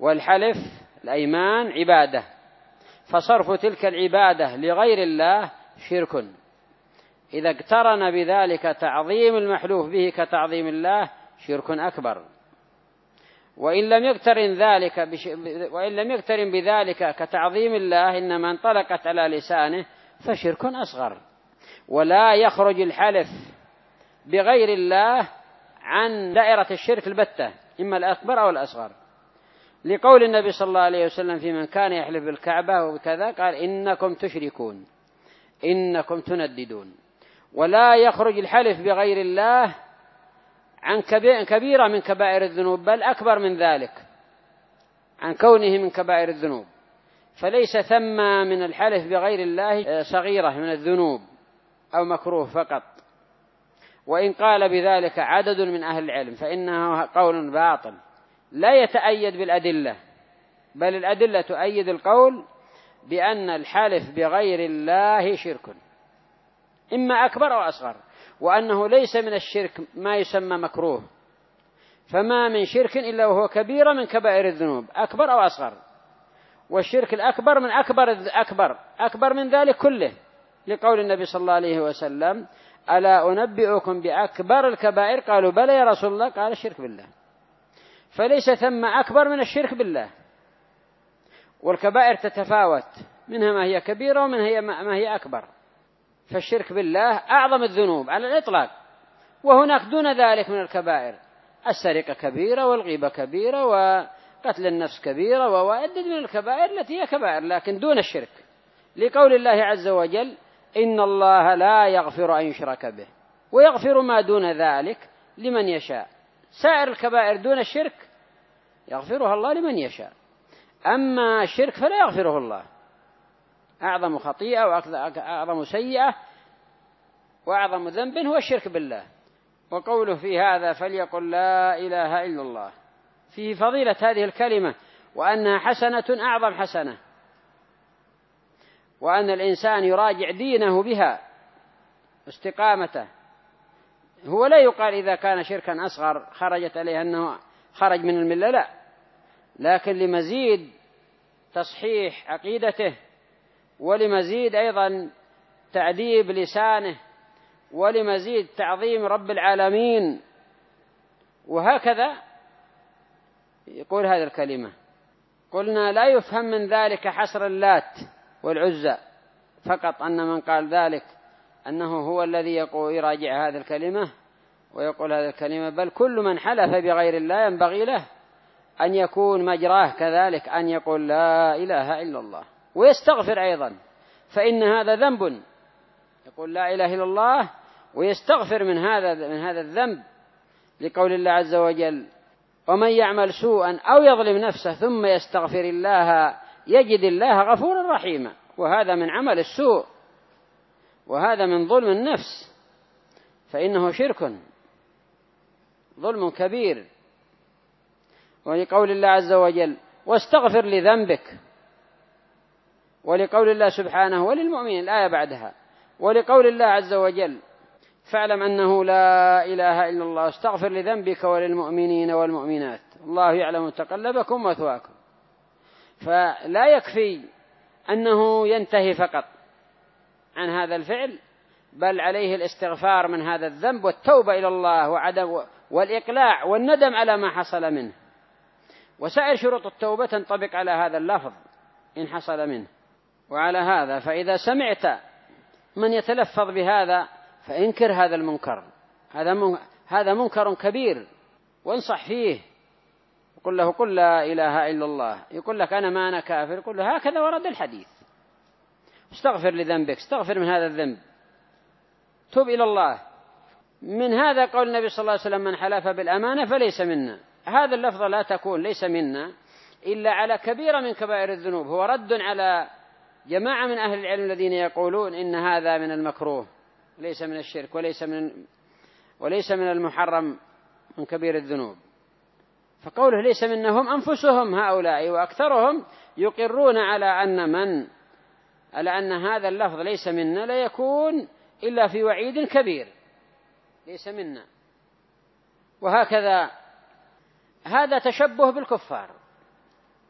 والحلف الأيمان عبادة، فصرف تلك العبادة لغير الله شرك. إذا اقترن بذلك تعظيم المحلوف به كتعظيم الله شرك أكبر. وإن لم يقترن بذلك كتعظيم الله إنما انطلقت على لسانه فشرك أصغر. ولا يخرج الحلف بغير الله عن دائرة الشرك البتة، إما الأكبر أو الأصغر، لقول النبي صلى الله عليه وسلم في من كان يحلف بالكعبة وكذا قال إنكم تشركون إنكم تنددون. ولا يخرج الحلف بغير الله عن كبيرة من كبائر الذنوب، بل أكبر من ذلك، عن كونه من كبائر الذنوب. فليس ثم من الحلف بغير الله صغيرة من الذنوب أو مكروه فقط. وإن قال بذلك عدد من أهل العلم فإنه قول باطل لا يتأيد بالأدلة، بل الأدلة تؤيد القول بأن الحلف بغير الله شرك إما أكبر أو أصغر، وأنه ليس من الشرك ما يسمى مكروه، فما من شرك إلا وهو كبيرة من كبائر الذنوب أكبر أو أصغر. والشرك الأكبر من أكبر من ذلك كله، لقول النبي صلى الله عليه وسلم ألا أنبئكم بأكبر الكبائر؟ قالوا بلى يا رسول الله، قال الشرك بالله. فليس ثم أكبر من الشرك بالله. والكبائر تتفاوت، منها ما هي كبيرة ومنها ما هي أكبر. فالشرك بالله أعظم الذنوب على الإطلاق، وهناك دون ذلك من الكبائر، السرقة كبيرة والغيبة كبيرة وقتل النفس كبيرة ووعدد من الكبائر التي هي كبائر لكن دون الشرك، لقول الله عز وجل إن الله لا يغفر أن يشرك به ويغفر ما دون ذلك لمن يشاء. سائر الكبائر دون الشرك يغفرها الله لمن يشاء، أما الشرك فلا يغفره الله. أعظم خطيئة وأعظم سيئة وأعظم ذنب هو الشرك بالله. وقوله في هذا فليقل لا إله إلا الله فيه فضيلة هذه الكلمة، وأنها حسنة أعظم حسنة، وأن الإنسان يراجع دينه بها استقامته. هو لا يقال إذا كان شركا أصغر خرجت عليه أنه خرج من الملة، لا، لكن لمزيد تصحيح عقيدته، ولمزيد أيضا تعذيب لسانه، ولمزيد تعظيم رب العالمين، وهكذا يقول هذه الكلمة. قلنا لا يفهم من ذلك حصر اللات والعزى فقط، أن من قال ذلك أنه هو الذي يراجع هذه الكلمة ويقول هذه الكلمة، بل كل من حلف بغير الله ينبغي له أن يكون مجراه كذلك، أن يقول لا إله إلا الله ويستغفر أيضا، فإن هذا ذنب، يقول لا إله إلا الله ويستغفر من هذا الذنب، لقول الله عز وجل ومن يعمل سوءا أو يظلم نفسه ثم يستغفر الله يجد الله غفورا رحيما. وهذا من عمل السوء، وهذا من ظلم النفس، فإنه شرك ظلم كبير. ولقول الله عز وجل واستغفر لذنبك، ولقول الله سبحانه وللمؤمنين الآية بعدها، ولقول الله عز وجل فاعلم أنه لا إله إلا الله استغفر لذنبك وللمؤمنين والمؤمنات الله يعلم تقلبكم ومثواكم. فلا يكفي أنه ينتهي فقط عن هذا الفعل، بل عليه الاستغفار من هذا الذنب والتوبة إلى الله والإقلاع والندم على ما حصل منه. وسائر شروط التوبة تنطبق على هذا اللفظ إن حصل منه. وعلى هذا فإذا سمعت من يتلفظ بهذا فإنكر هذا المنكر، هذا منكر كبير، وانصح فيه، يقول له قل لا إله إلا الله، يقول لك أنا ما كافر، يقول له هكذا ورد الحديث، استغفر لذنبك، استغفر من هذا الذنب، توب إلى الله. من هذا قول النبي صلى الله عليه وسلم من حلف بالأمانة فليس منا. هذا اللفظ لا تكون ليس منا إلا على كبيرة من كبائر الذنوب، هو رد على جماعة من أهل العلم الذين يقولون إن هذا من المكروه ليس من الشرك وليس من المحرم من كبير الذنوب. فقوله ليس منهم أنفسهم هؤلاء وأكثرهم يقرون على أن هذا اللفظ ليس منا لا يكون إلا في وعيد كبير، ليس منا. وهكذا هذا تشبه بالكفار،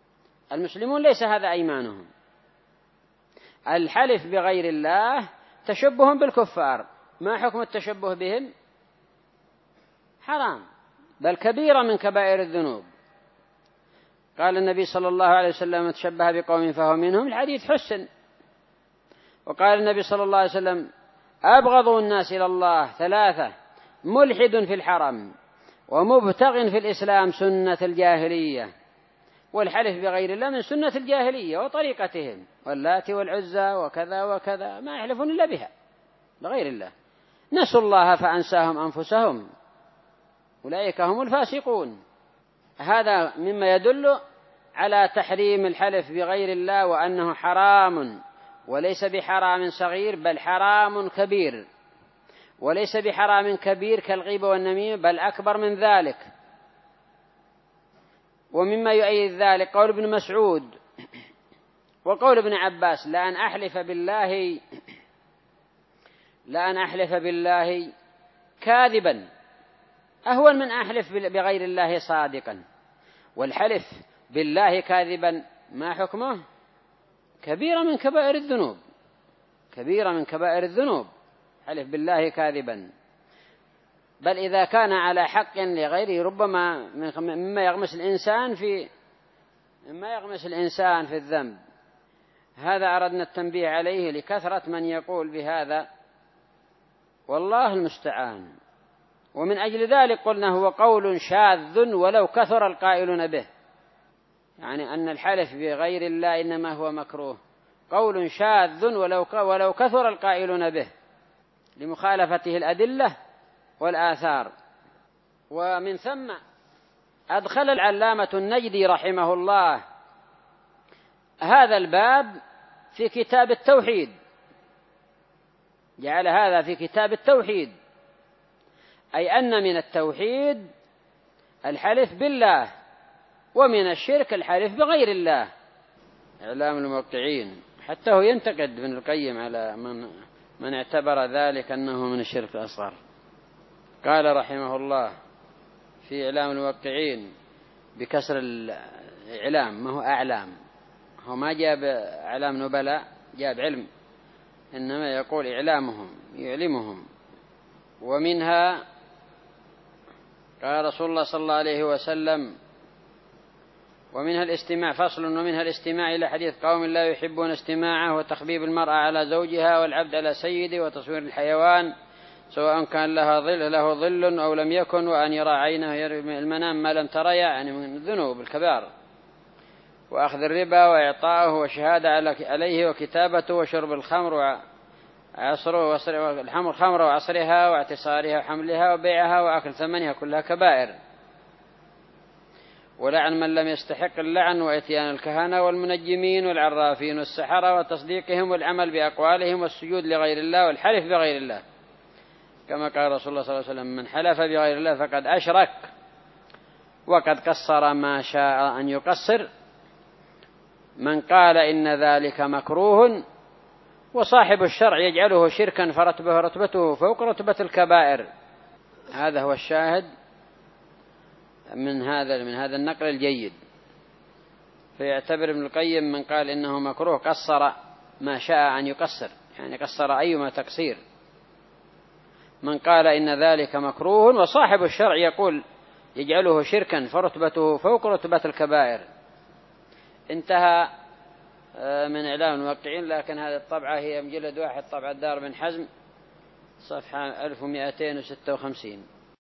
المسلمون ليس هذا أيمانهم. الحلف بغير الله تشبه بالكفار. ما حكم التشبه بهم؟ حرام، بل كبيرة من كبائر الذنوب. قال النبي صلى الله عليه وسلم: من تشبه بقوم فهو منهم. الحديث حسن. وقال النبي صلى الله عليه وسلم: أبغض الناس إلى الله ثلاثة: ملحد في الحرم، ومبتغ في الإسلام سنة الجاهلية. والحلف بغير الله من سنة الجاهلية وطريقتهم، واللات والعزى وكذا وكذا، ما يحلفون إلا بها بغير الله. نسوا الله فأنساهم أنفسهم، أولئك هم الفاسقون. هذا مما يدل على تحريم الحلف بغير الله، وأنه حرام، وليس بحرام صغير بل حرام كبير، وليس بحرام كبير كالغيبة والنميمة بل أكبر من ذلك. ومما يؤيد ذلك قول ابن مسعود وقول ابن عباس: لأن أحلف بالله كاذبا أهون من أحلف بغير الله صادقا. والحلف بالله كاذبا ما حكمه؟ كبيرة من كبائر الذنوب، كبيرة من كبائر الذنوب حلف بالله كاذبا. بل إذا كان على حق لغيره ربما مما يغمس الإنسان في الذنب. هذا أردنا التنبيه عليه لكثرة من يقول بهذا، والله المستعان. ومن أجل ذلك قلنا هو قول شاذ ولو كثر القائلون به، يعني أن الحلف بغير الله إنما هو مكروه، قول شاذ ولو كثر القائلون به لمخالفته الأدلة والآثار. ومن ثم أدخل العلامة النجدي رحمه الله هذا الباب في كتاب التوحيد، جعل هذا في كتاب التوحيد، أي أن من التوحيد الحلف بالله، ومن الشرك الحلف بغير الله. إعلام الموقعين. حتى هو ينتقد ابن القيم على من اعتبر ذلك أنه من الشرك الأصغر. قال رحمه الله في إعلام الموقعين بكسر الإعلام، ما هو أعلام، هو ما جاب أعلام نبلاء، جاب علم، إنما يقول إعلامهم يعلمهم. ومنها قال رسول الله صلى الله عليه وسلم: ومنها الاستماع، فصل: ومنها الاستماع إلى حديث قوم لا يحبون استماعه، وتخبيب المرأة على زوجها، والعبد على سيده، وتصوير الحيوان سواء كان له ظل أو لم يكن، وأن يرى عينه المنام ما لم ترى، يعني من الذنوب الكبار، وأخذ الربا وإعطاؤه وشهادة عليه، وكتابته، وشرب الخمر الخمر وعصرها واعتصارها وحملها وبيعها وأكل ثمنها، كلها كبائر. ولعن من لم يستحق اللعن، وإتيان الكهنة والمنجمين والعرافين والسحرة، وتصديقهم والعمل بأقوالهم، والسجود لغير الله، والحلف بغير الله، كما قال رسول الله صلى الله عليه وسلم: من حلف بغير الله فقد أشرك، وقد قصر ما شاء أن يقصر، من قال إن ذلك مكروه، وصاحب الشرع يجعله شركا فرتبته فوق رتبة الكبائر. هذا هو الشاهد من هذا النقل الجيد. فيعتبر ابن القيم من قال إنه مكروه قصر ما شاء أن يقصر، يعني قصر أيما تقصير. من قال إن ذلك مكروه، وصاحب الشرع يقول يجعله شركا فرتبته فوق رتبة الكبائر. انتهى من إعلام الموقعين. لكن هذه الطبعة هي مجلد واحد، طبعة دار بن حزم، صفحة 1256.